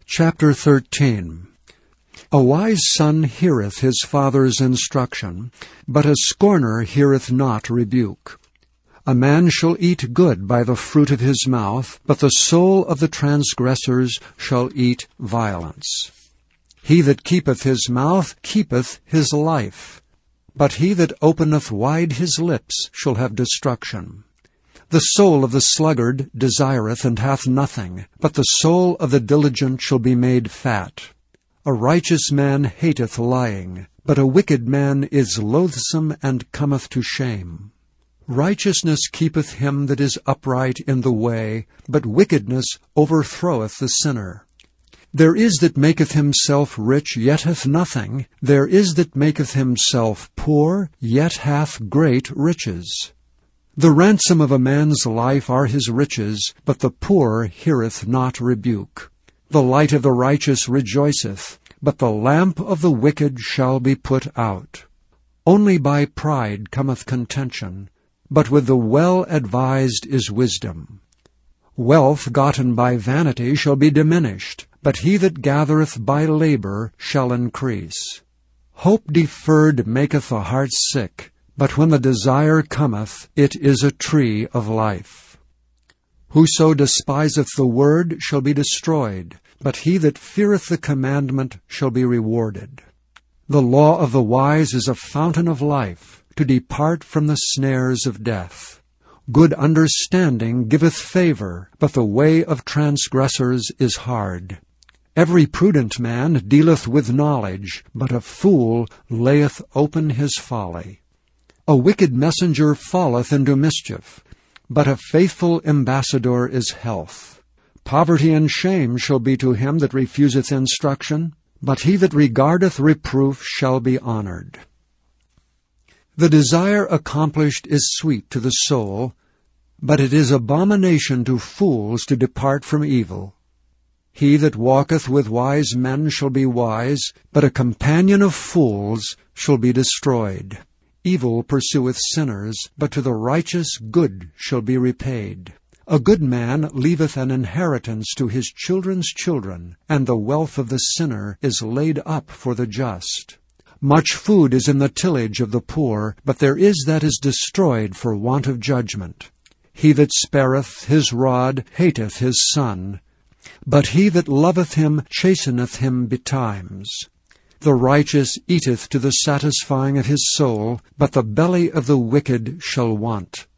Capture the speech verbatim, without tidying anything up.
Chapter thirteen. A wise son heareth his father's instruction, but a scorner heareth not rebuke. A man shall eat good by the fruit of his mouth, but the soul of the transgressors shall eat violence. He that keepeth his mouth keepeth his life, but he that openeth wide his lips shall have destruction. The soul of the sluggard desireth and hath nothing, but the soul of the diligent shall be made fat. A righteous man hateth lying, but a wicked man is loathsome and cometh to shame. Righteousness keepeth him that is upright in the way, but wickedness overthroweth the sinner. There is that maketh himself rich, yet hath nothing. There is that maketh himself poor, yet hath great riches. The ransom of a man's life are his riches, but the poor heareth not rebuke. The light of the righteous rejoiceth, but the lamp of the wicked shall be put out. Only by pride cometh contention, but with the well-advised is wisdom. Wealth gotten by vanity shall be diminished, but he that gathereth by labor shall increase. Hope deferred maketh the heart sick, but when the desire cometh, it is a tree of life. Whoso despiseth the word shall be destroyed, but he that feareth the commandment shall be rewarded. The law of the wise is a fountain of life, to depart from the snares of death. Good understanding giveth favor, but the way of transgressors is hard. Every prudent man dealeth with knowledge, but a fool layeth open his folly. A wicked messenger falleth into mischief, but a faithful ambassador is health. Poverty and shame shall be to him that refuseth instruction, but he that regardeth reproof shall be honored. The desire accomplished is sweet to the soul, but it is abomination to fools to depart from evil. He that walketh with wise men shall be wise, but a companion of fools shall be destroyed. Evil pursueth sinners, but to the righteous good shall be repaid. A good man leaveth an inheritance to his children's children, and the wealth of the sinner is laid up for the just. Much food is in the tillage of the poor, but there is that is destroyed for want of judgment. He that spareth his rod hateth his son, but he that loveth him chasteneth him betimes. The righteous eateth to the satisfying of his soul, but the belly of the wicked shall want.